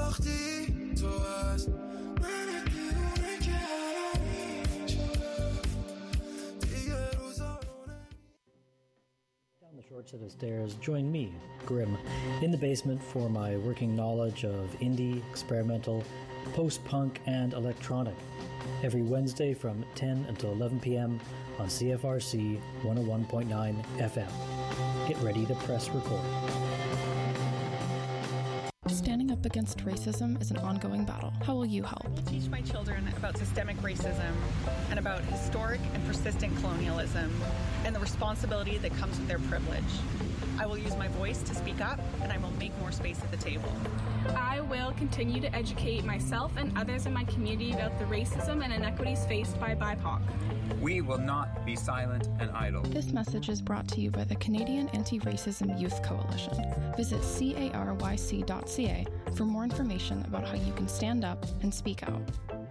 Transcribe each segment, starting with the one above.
وقتی تو هست من دیوونه که الان اینجا دیگه روزا Down the short set of stairs, join me, Grim, in the basement for my working knowledge of indie, experimental, post-punk, and electronic. Every Wednesday from 10 until 11 p.m. on CFRC 101.9 FM. Get ready to press record. Standing up against racism is an ongoing battle. How will you help? Teach my children about systemic racism and about historic and persistent colonialism and the responsibility that comes with their privilege. I will use my voice to speak up, and I will make more space at the table. I will continue to educate myself and others in my community about the racism and inequities faced by BIPOC. We will not be silent and idle. This message is brought to you by the Canadian Anti-Racism Youth Coalition. Visit caryc.ca for more information about how you can stand up and speak out.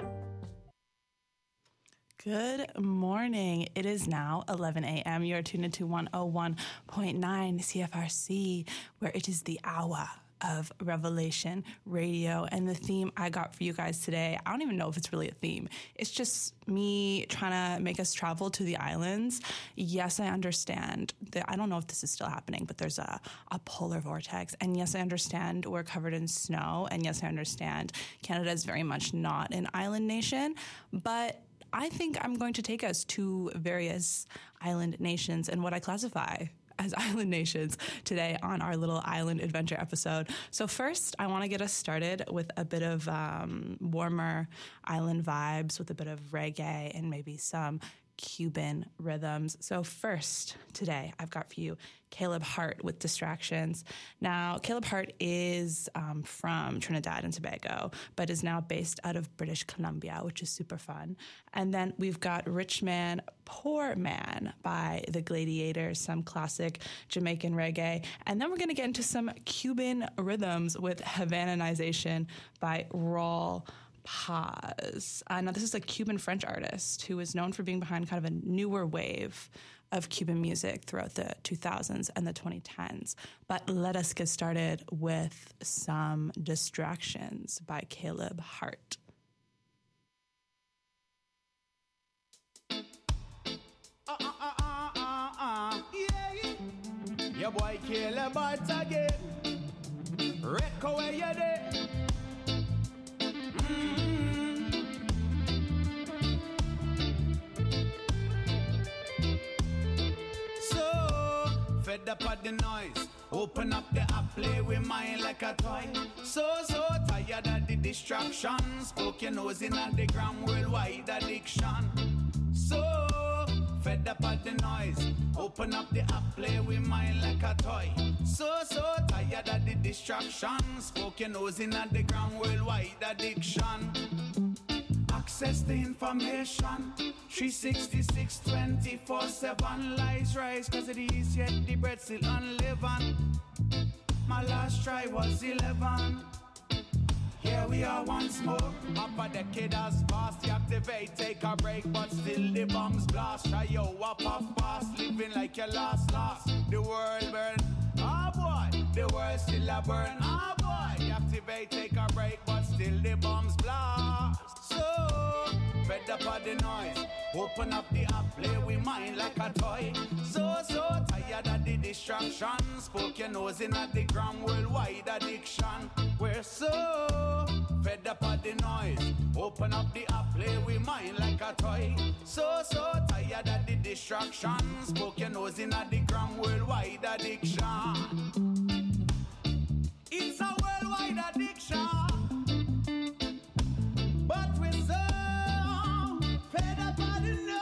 Good morning. It is now 11 a.m. You are tuned into 101.9 CFRC, where it is the hour of Revelation Radio. And the theme I got for you guys today, I don't even know if it's really a theme. It's just me trying to make us travel to the islands. Yes, I understand that I don't know if this is still happening, but there's a polar vortex. And yes, I understand we're covered in snow. And yes, I understand Canada is very much not an island nation, but I think I'm going to take us to various island nations and what I classify as island nations today on our little island adventure episode. So first, I want to get us started with a bit of warmer island vibes with a bit of reggae and maybe some Cuban rhythms. So first, today, I've got for you Caleb Hart with Distractions. Now, Caleb Hart is from Trinidad and Tobago, but is now based out of British Columbia, which is super fun. And then we've got Rich Man, Poor Man by The Gladiators, some classic Jamaican reggae. And then we're going to get into some Cuban rhythms with Havananization by Raul Paz. Now, this is a Cuban-French artist who is known for being behind kind of a newer wave of Cuban music throughout the 2000s and the 2010s. But let us get started with some Distractions by Caleb Hart. Your boy Caleb Hart again. Reco where you there? Fed up at the noise, open up the app, play with mine like a toy. So tired of the distractions, poke your nose in at the gram, worldwide addiction. So fed up at the noise, open up the app, play with mine like a toy. So tired of the distractions, poke your nose in at the gram, worldwide addiction. Access the information, 366, 24/7. Lies rise cause it is, yet the bread still unleavened. My last try was 11. Here we are once more. Half a decade has passed, deactivate, take a break, but still the bombs blast. Try yo up fast, living like your last. The world burn, oh boy, the world still a burn, oh boy. Deactivate, take a break, but still the bombs blast. So, fed up of the noise, open up the app, play with mine like a toy. So tired of the distractions, poke your nose in at the gram, worldwide addiction. We're so fed up of the noise, open up the app, play with mine like a toy. So tired of the distractions, poke your nose in at the gram, worldwide addiction. It's a worldwide addiction. But we're so fed up of the noise.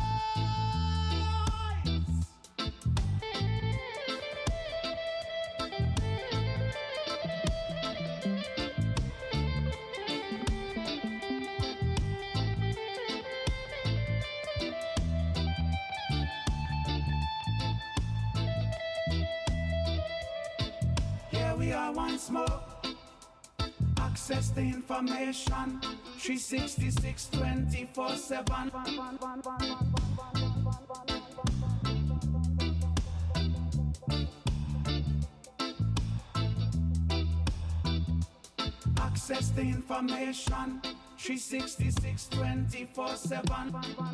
Here we are once more. Access the information, 366, 24/7. Access the information, 366 24/7.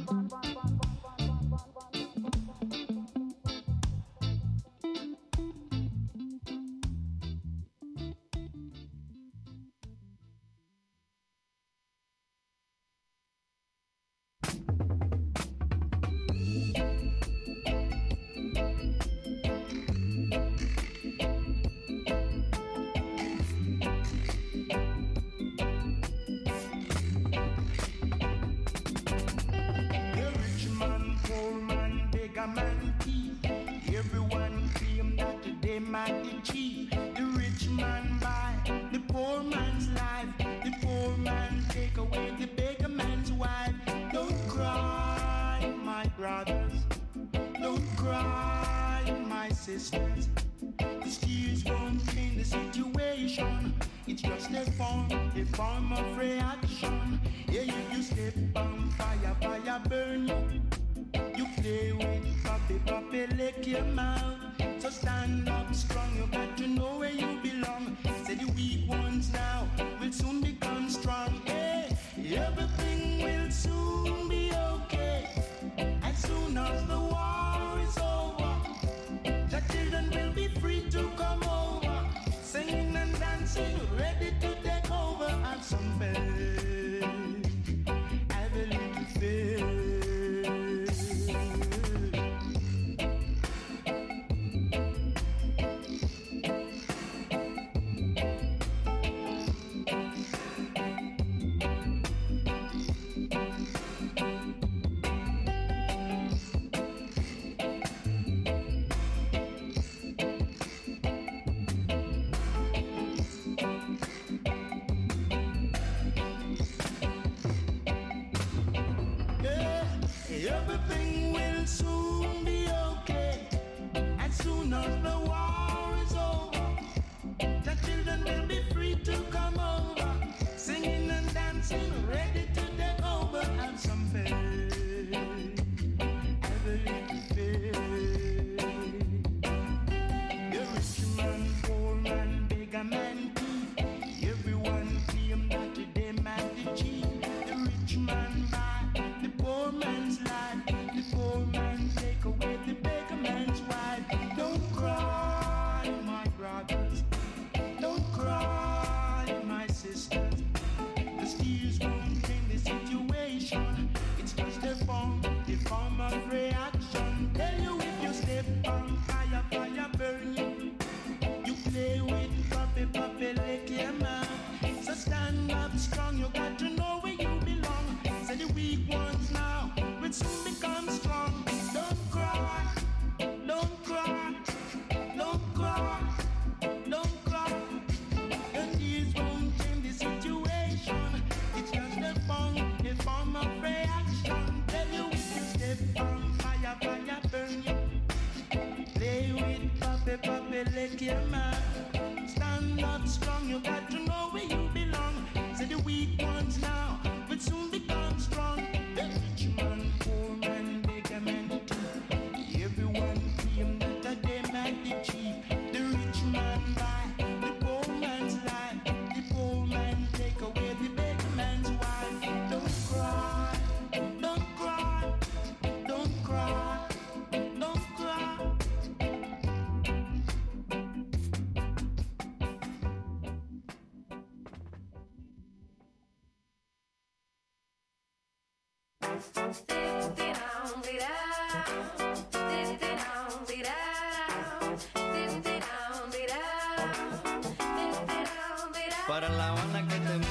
Para La Habana que te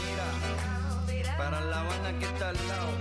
mira, para La Habana que está al lado.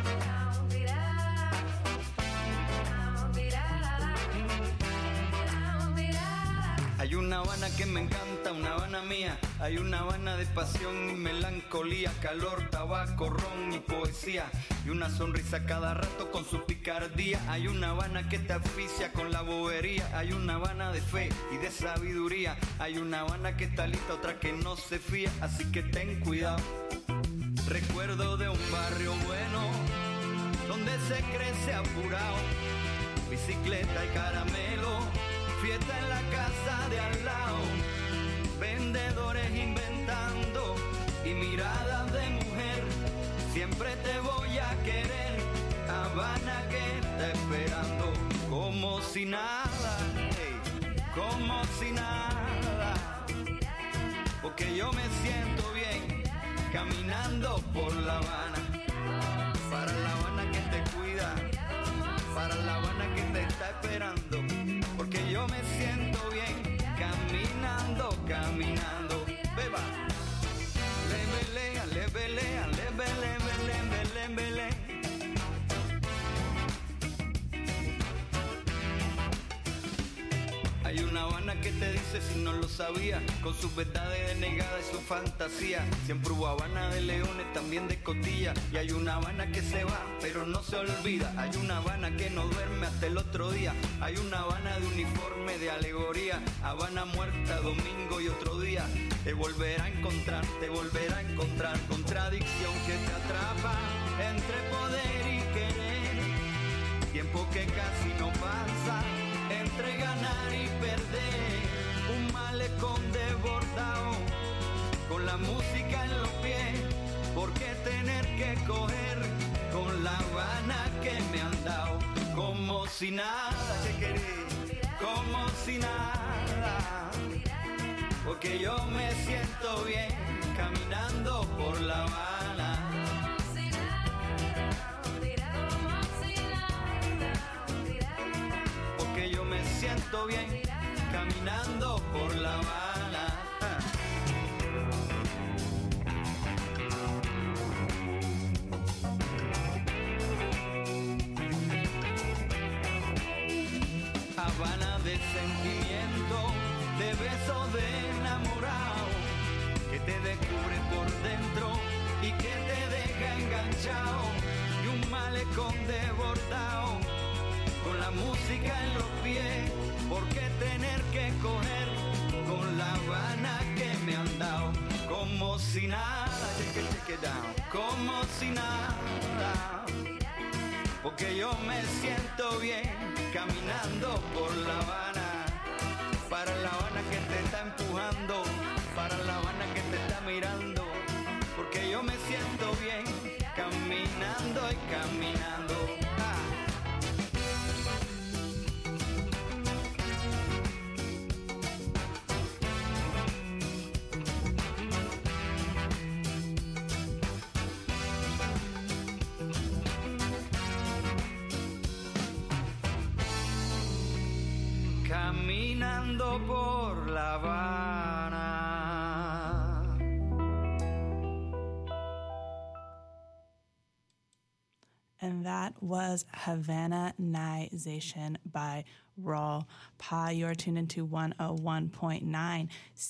Hay una Habana que me encanta, una Habana mía. Hay una Habana de pasión y melancolía, calor, tabaco, ron y poesía. Y una sonrisa cada rato con su picardía. Hay una Habana que te asfixia con la bobería. Hay una Habana de fe y de sabiduría. Hay una Habana que está lista, otra que no se fía. Así que ten cuidado. Recuerdo de un barrio bueno donde se crece apurado. Bicicleta y caramelo, fiesta en la casa de al lado. Vendedores inventando y y miradas de mujer. Siempre te voy a querer, Habana que está esperando. Como si nada, hey, como si nada. Porque yo me siento bien caminando por La Habana. Para La Habana que te cuida, para La Habana que te está esperando. Porque yo me siento bien caminando, caminando. Beba. Le belea, le belea. Hay una Habana que te dice si no lo sabía, con sus verdades denegadas y su fantasía. Siempre hubo Habana de leones, también de costilla. Y hay una Habana que se va, pero no se olvida. Hay una Habana que no duerme hasta el otro día. Hay una Habana de uniforme, de alegoría. Habana muerta, domingo y otro día. Te volverá a encontrar, te volverá a encontrar. Contradicción que te atrapa entre poder y querer. Tiempo que casi no pasa entre ganar y perder. Un malecón desbordado con la música en los pies. ¿Por qué tener que coger con La Habana que me han dado? Como si nada, que querés, como si nada. Porque yo me siento bien caminando por La Habana. Porque yo me siento bien caminando por La Habana. Habana de sentimiento, de besos de enamorado, que te descubre por dentro y que te deja enganchado. Y un malecón desbordado con la música en los pies. ¿Por qué tener que coger con La Habana que me han dado? Como si nada, check it down, como si nada. Porque yo me siento bien caminando por La Habana. Para La Habana que te está empujando, para La Habana que te está mirando. Porque yo me siento bien caminando y caminando. Caminando por La Habana. And that was Havananization by Raw Pa. You're tuned into 101.9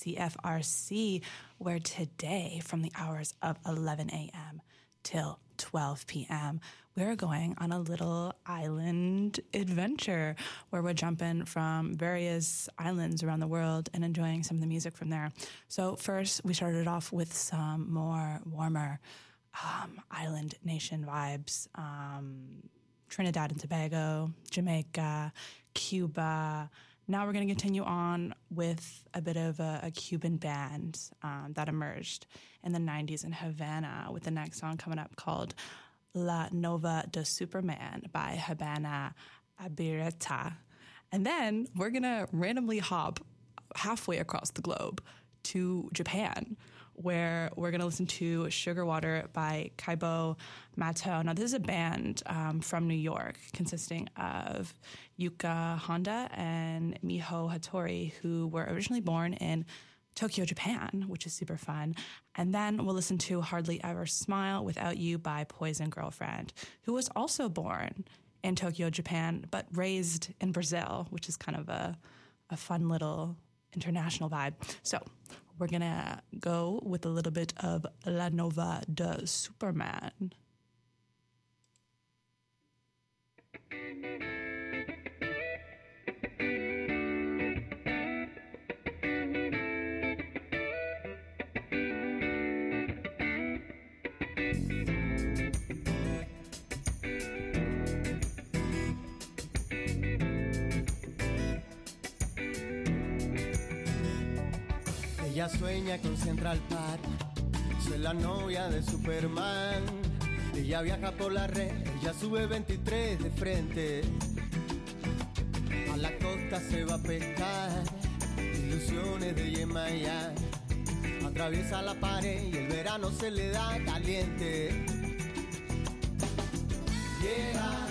CFRC, where today, from the hours of 11 a.m. till 12 p.m., we're going on a little island adventure where we're jumping from various islands around the world and enjoying some of the music from there. So first, we started off with some more warmer island nation vibes. Trinidad and Tobago, Jamaica, Cuba. Now we're going to continue on with a bit of a Cuban band that emerged in the 90s in Havana, with the next song coming up called La Nova de Superman by Habana Abierta. And then we're going to randomly hop halfway across the globe to Japan, where we're going to listen to Sugar Water by Kaibo Matto. Now, this is a band from New York consisting of Yuka Honda and Miho Hattori, who were originally born in Tokyo, Japan, which is super fun. And then we'll listen to Hardly Ever Smile Without You by Poison Girlfriend, who was also born in Tokyo, Japan, but raised in Brazil, which is kind of a fun little international vibe. So we're going to go with a little bit of La Nova de Superman. Ella sueña con Central Park, es la novia de Superman. Ella viaja por la red, ella sube 23 de frente. A la costa se va a pescar, ilusiones de Yemayá. Atraviesa la pared y el verano se le da caliente. Llega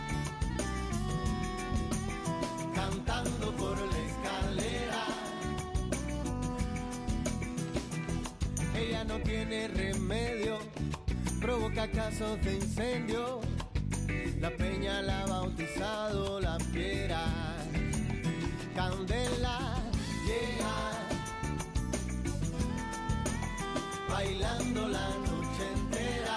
cantando por la escalera. Ella no tiene remedio, provoca casos de incendio. La peña la ha bautizado la fiera. Candela llega bailando la noche entera.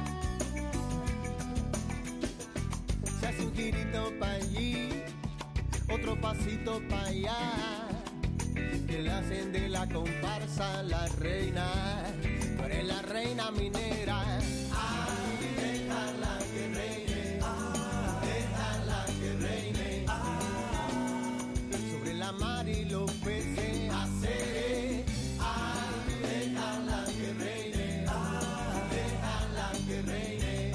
Se hace un girito pa' allí, otro pasito pa' allá, que le hacen de la comparsa la reina. Tú eres la reina minera. Ay, déjala que reine, déjala que reine. Sobre la mar y los peces hacer. Ay, déjala que reine, déjala que reine.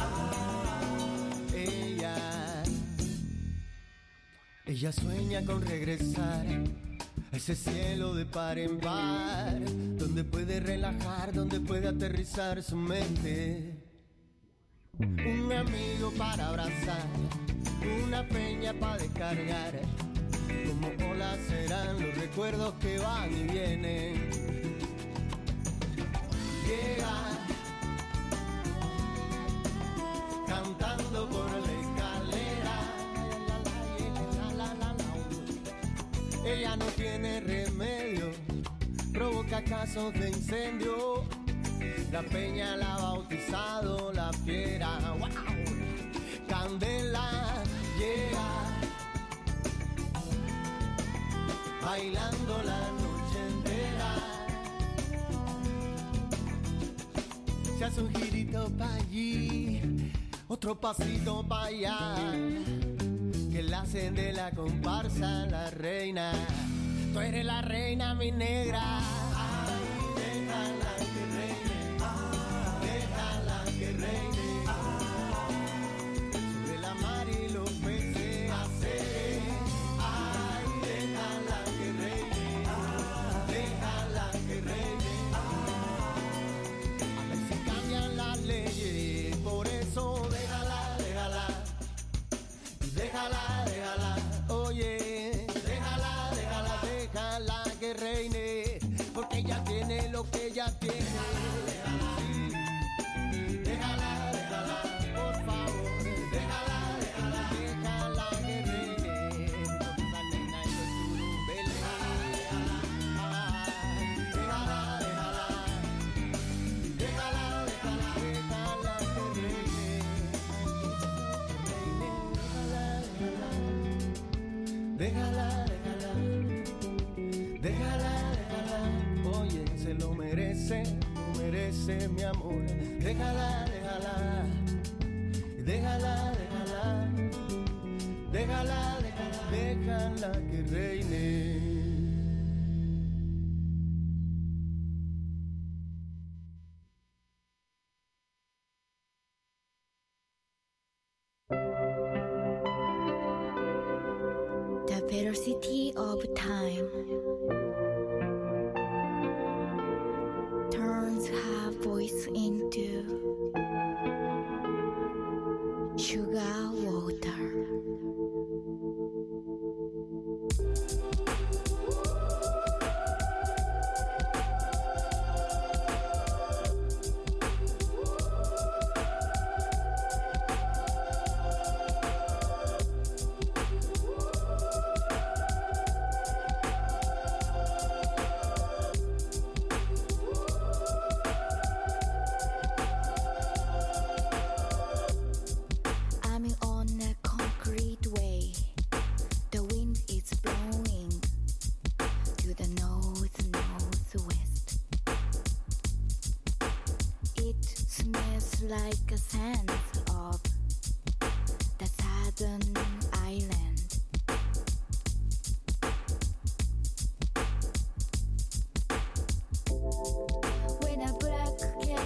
Ella sueña con regresar a ese cielo de par en par, donde puede relajar, donde puede aterrizar su mente. Un amigo para abrazar, una peña para descargar. Como olas serán los recuerdos que van y vienen. Llega cantando por la escalera. Ella no tiene remedio, provoca casos de incendio. La peña la ha bautizado la fiera. ¡Wow! Candela llega bailando la noche entera. Se hace un girito pa' allí, otro pasito pa' allá, que la hacen de la comparsa la reina. Tú eres la reina, mi negra. Ay, déjala que reine, déjala que reine. Sobre la mar y los peces hacer. Ay, déjala que reine, déjala que reine. A ver si cambian las leyes, por eso déjala, déjala. Déjala, déjala, oye, déjala, déjala, déjala que reine, porque ella tiene lo que ella tiene. Déjala, déjala, por favor, déjala, déjala, déjala que reine. Esa nena es el turumbele. Déjala, déjala, déjala, déjala, déjala que reine. Déjala, déjala, déjala, déjala, oye, se lo merece mi amor. Déjala, déjala, déjala, déjala, déjala, déjala, déjala que reine. Velocity of time turns her voice into sugar water. Like a sense of the southern island. When a black cat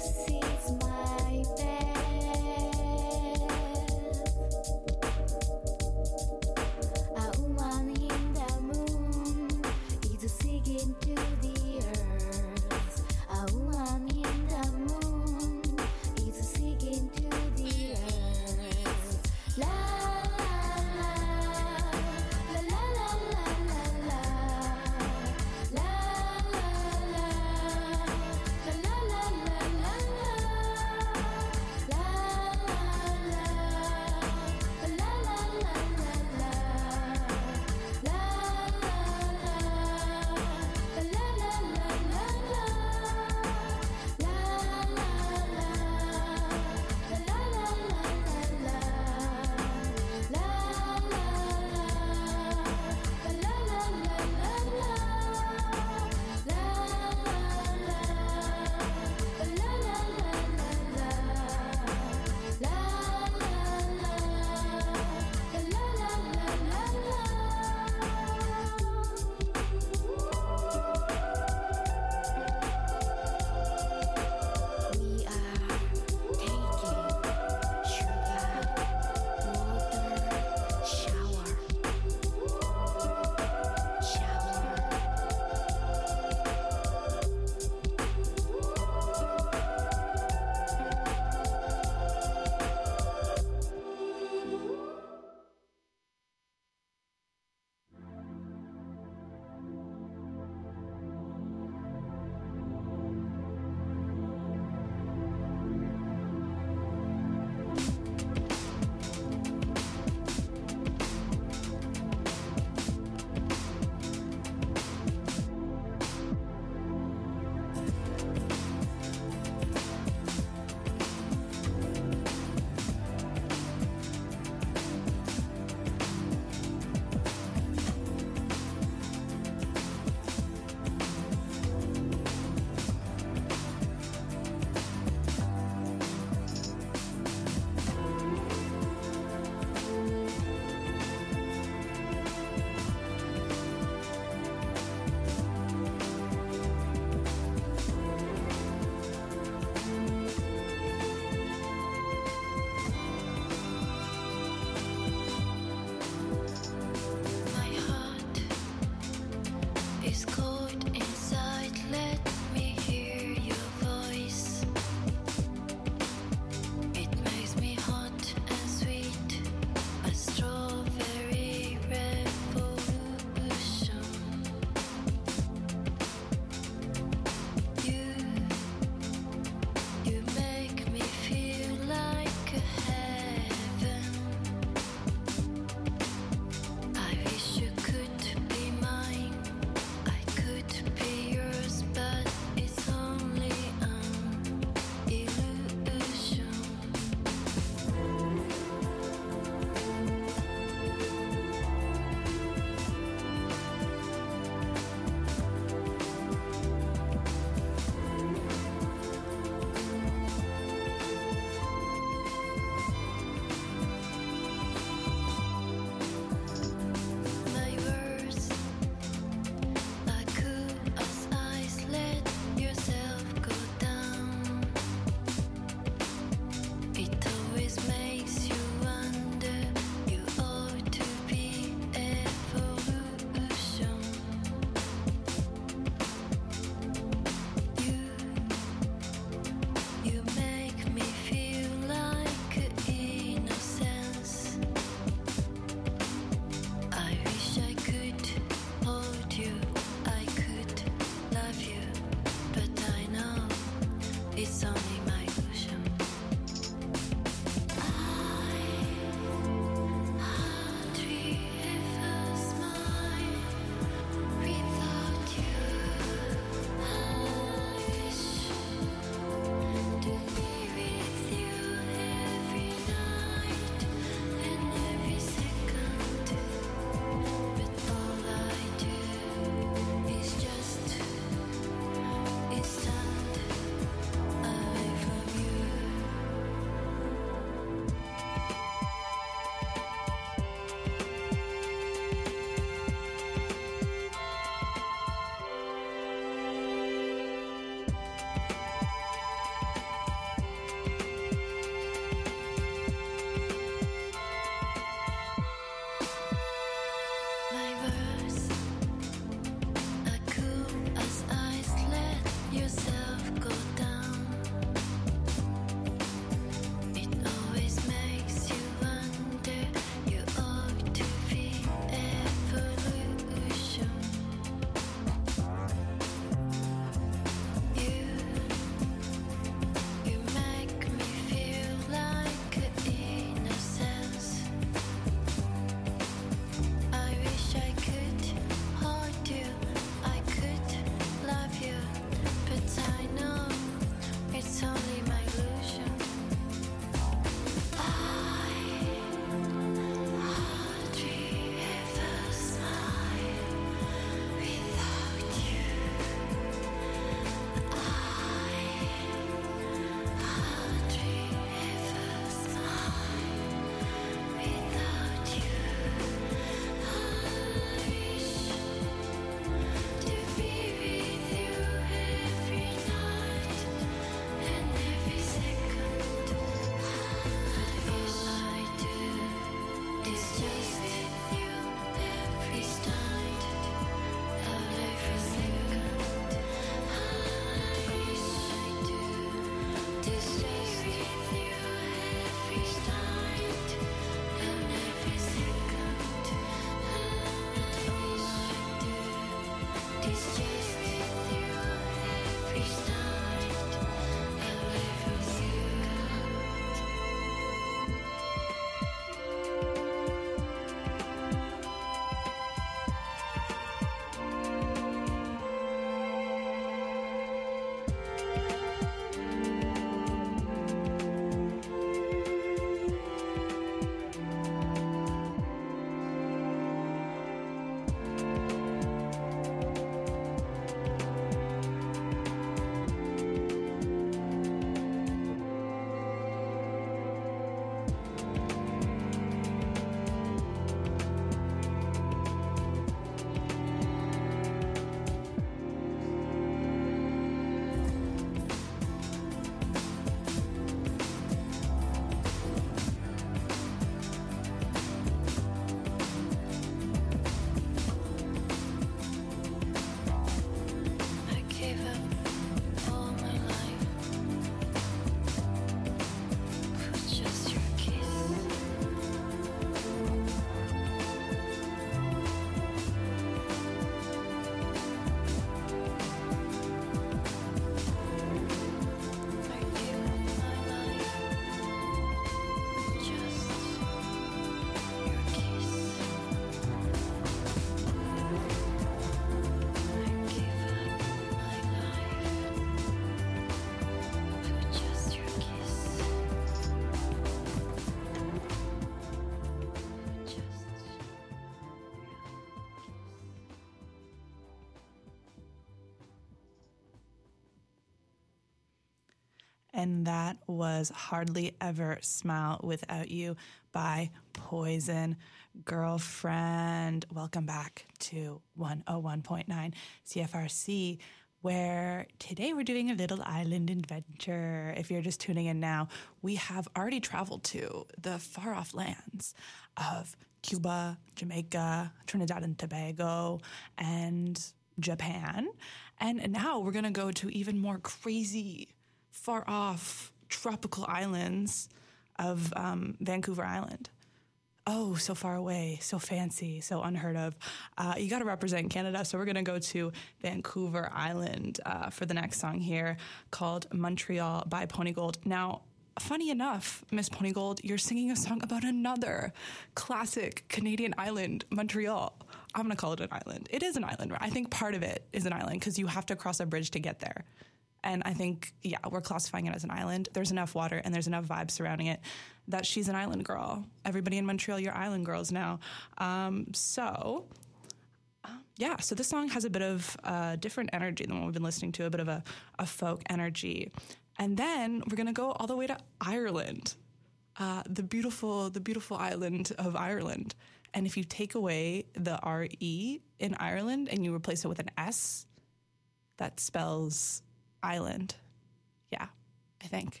And that was Hardly Ever Smile Without You by Poison. Girlfriend, welcome back to 101.9 CFRC, where today we're doing a little island adventure. If you're just tuning in now, we have already traveled to the far-off lands of Cuba, Jamaica, Trinidad and Tobago, and Japan. And now we're going to go to even more crazy, far-off tropical islands of Vancouver Island. Oh, so far away, so fancy, so unheard of. You got to represent Canada, so we're going to go to Vancouver Island for the next song here, called Montreal by Ponygold. Now, funny enough, Miss Ponygold, you're singing a song about another classic Canadian island, Montreal. I'm going to call it an island. It is an island. I think part of it is an island because you have to cross a bridge to get there. And I think, yeah, we're classifying it as an island. There's enough water and there's enough vibes surrounding it that she's an island girl. Everybody in Montreal, you're island girls now. So this song has a bit of different energy than what we've been listening to, a bit of a folk energy. And then we're going to go all the way to Ireland, the beautiful island of Ireland. And if you take away the R-E in Ireland and you replace it with an S, that spells island. Yeah, I think.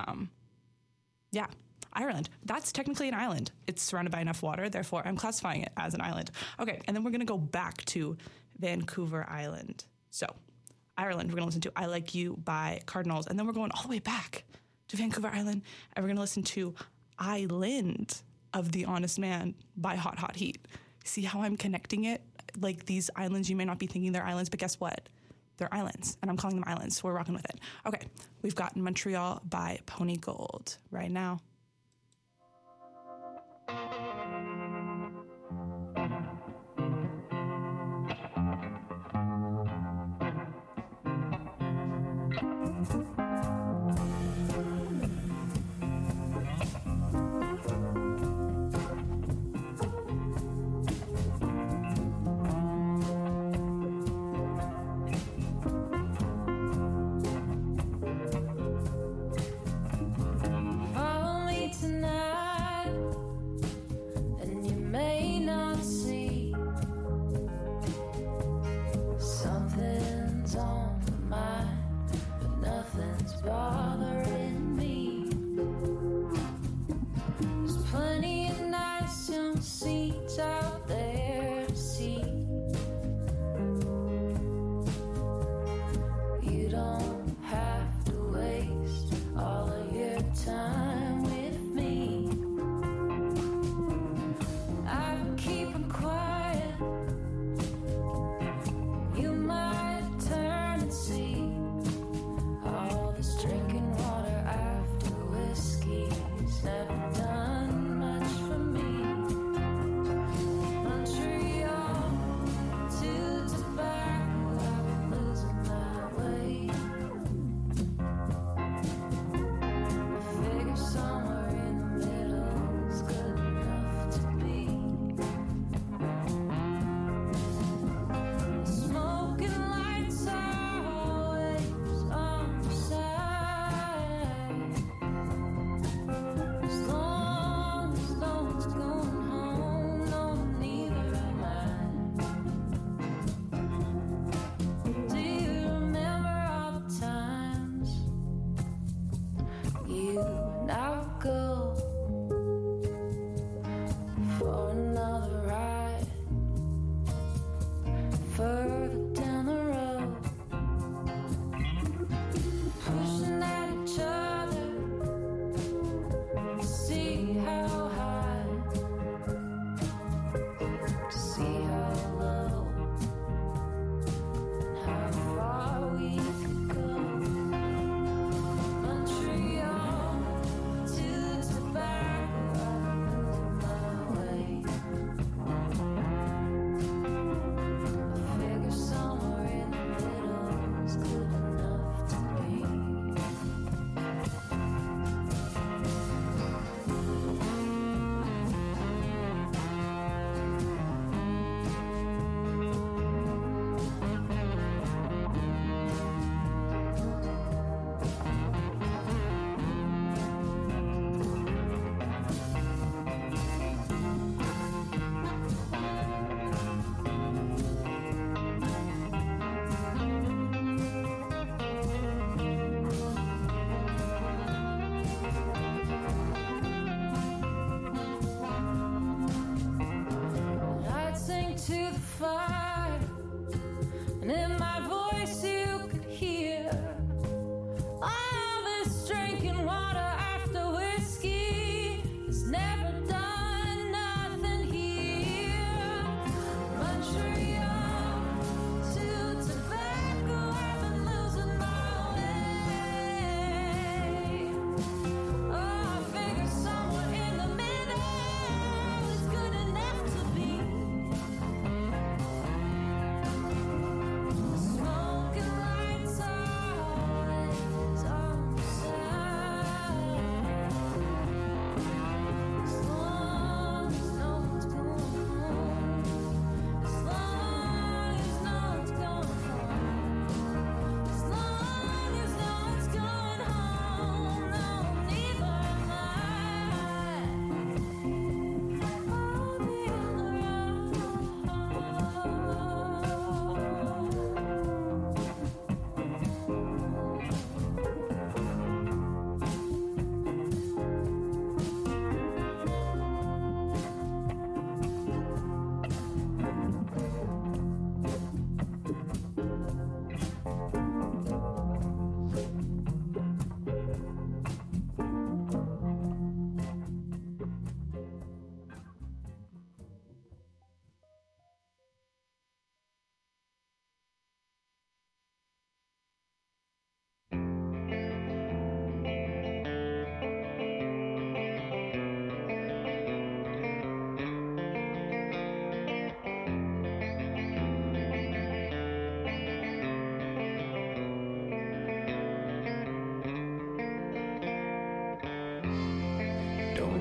Ireland. That's technically an island. It's surrounded by enough water, therefore I'm classifying it as an island. Okay, and then we're going to go back to Vancouver Island. So, Ireland, we're going to listen to I Like You by Cardinals, and then we're going all the way back to Vancouver Island, and we're going to listen to Island of the Honest Man by Hot Hot Heat. See how I'm connecting it? Like these islands, you may not be thinking they're islands, but guess what? They're islands, and I'm calling them islands, so we're rocking with it. Okay, we've got Montreal by Ponygold right now. Something's on my mind, but nothing's bothering.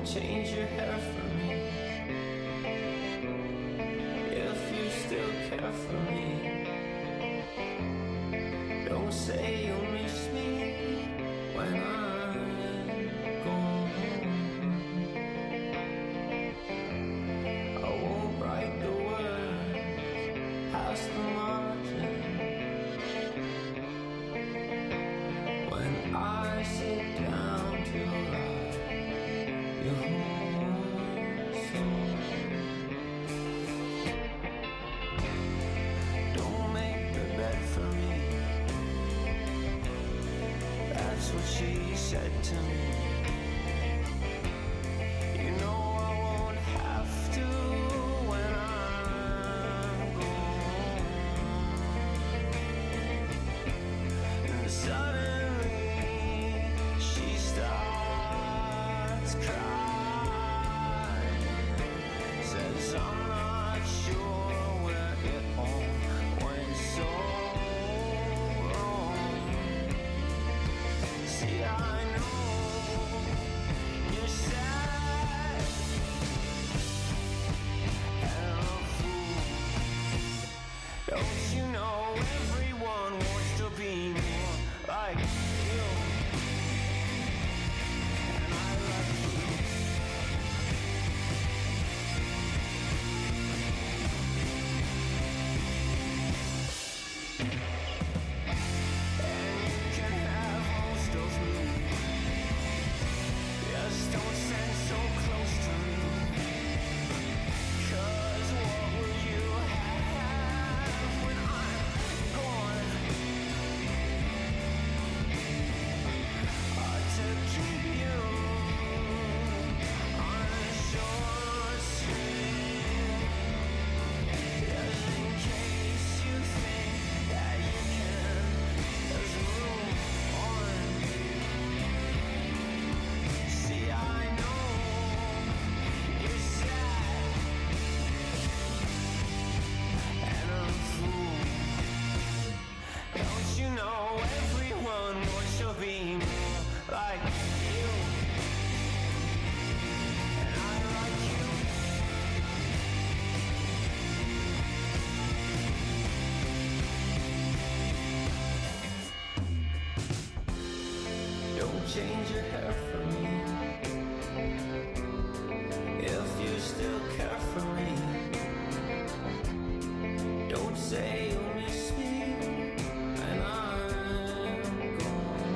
change your hair for me. If you still care for me, don't say you'll miss me when I'm gone. I won't write the words past the margin. When I sit down to write your whole song, don't make the bed for me. That's what she said to me. You know I won't have to when I'm gone. And suddenly she starts crying. Says I'm not sure where it all went so wrong. See, I know you're sad and a fool. Don't you know everyone wants to be more like you? And I like you. And you can have most of me. Just don't stand so close to me. 'Cause what will you have when I'm gone? To keep you on a short string, just in case you think that you can just move on. See, I know you're sad and a fool. Don't you know everyone wants to be more like you? And I like you. Don't change your hair for me. If you still care for me, don't say you'll miss me when I'm gone.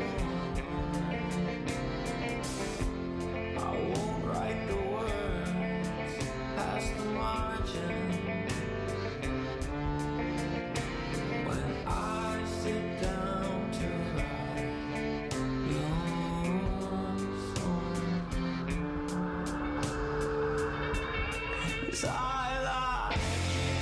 I won't write the words past the margin. When I sit down to write your song, 'cause I like you.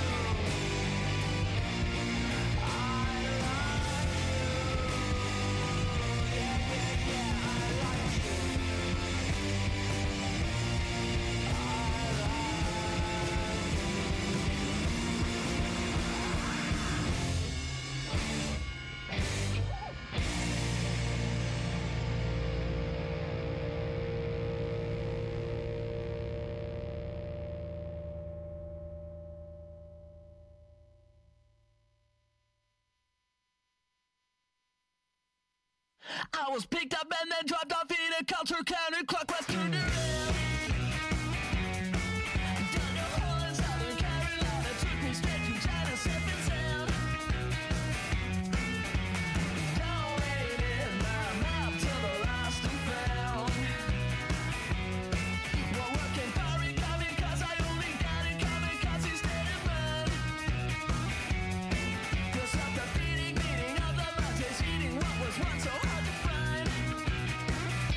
I like you. Yeah, yeah, yeah, I like you. I was picked up and then dropped off in a culture counterclockwise turned around. Down the hall in Southern Carolina, took me straight to China, safe and sound. Donated my map to the lost and found. Well, working for it coming 'cause I only got it coming 'cause he stayed in mind. 'Cause after beating of the mountains, eating what was once so hard to find.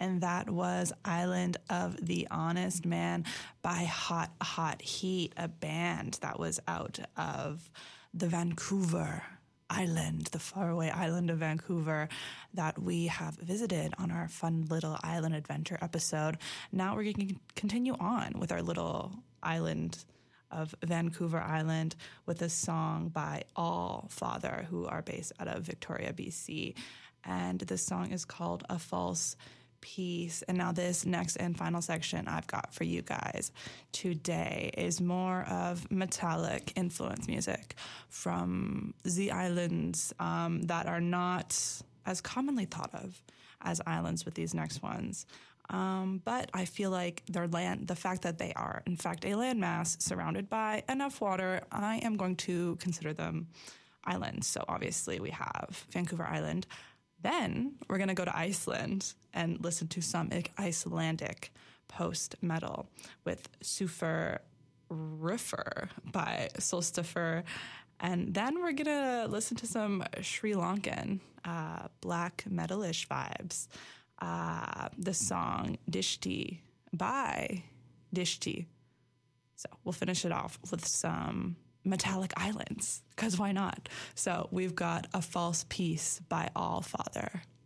and that was Island of the Honest Man by Hot Hot Heat, a band that was out of the Vancouver Island, the faraway island of Vancouver that we have visited on our fun little island adventure episode. Now we're going to continue on with our little island of Vancouver Island with a song by All Father, who are based out of Victoria, BC. And this song is called A False Peace. And now this next and final section I've got for you guys today is more of metallic influence music from the islands that are not as commonly thought of as islands with these next ones. But I feel like the fact that they are, in fact, a landmass surrounded by enough water, I am going to consider them islands. So obviously we have Vancouver Island. Then we're going to go to Iceland and listen to some Icelandic post-metal with Suffer Riffer by Solstifer. And then we're going to listen to some Sri Lankan black metal-ish vibes. The song Dishti by Dishti. So we'll finish it off with some metallic islands, because why not? So we've got A False Peace by All Father.